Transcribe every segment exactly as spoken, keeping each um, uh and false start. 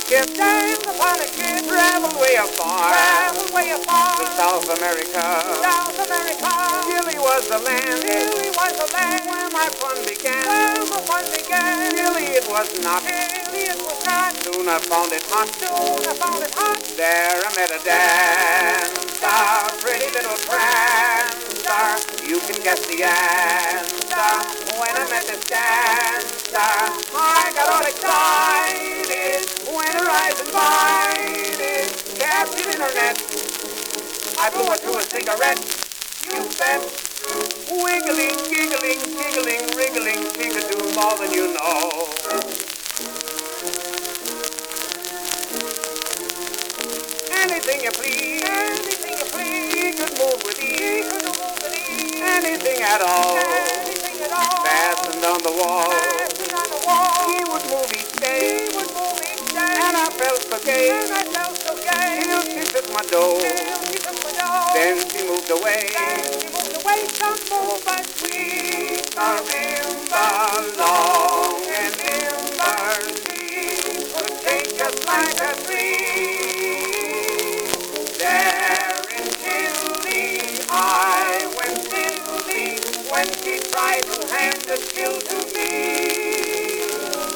kid, dance upon a kid, traveled way afar, traveled way afar to South America, South America. Chile was the land, Chile was the land where my fun began, where my fun began. Chile it was not, Chile it was not. Soon I found it hot, soon I found it hot. There I met a dancer, pretty little prancer. You can guess the answer. When I met this dancer, I got all excited. When her eyes invited, captured in her net, I blew her to a cigarette. You bet. Wiggling, giggling, giggling, wriggling, she could do more than you know. Anything you please, anything you please, he could move with ease, could move with ease. Anything at all, anything at all. Fastened on the wall, fastened on the wall. He would move each day, he would move each day. And I felt so gay, and I felt so gay. Till she took my dough, till she took my dough. Then she moved away, then she moved away. Some move but sweet, marimba long and limber. She could take us like a dream. There in Chile, I went silly when she tried to hand the skill to me.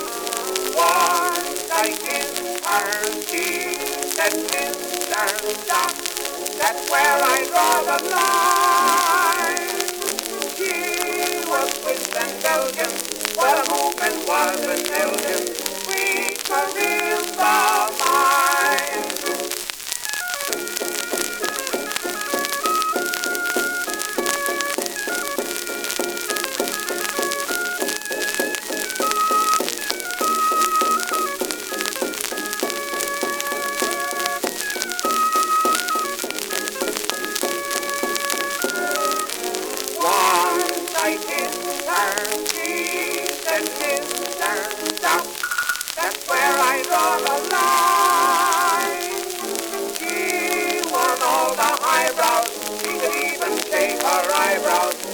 Once I kissed her, she said, "Mister, stop, that's where I draw the line." She was Swiss and Belgian, but her movement was indulgent. Sweet marimba mine. I kissed her, she said, "Mister, stop, that's where I draw the line." She won all the highbrows, she could even shave her eyebrows.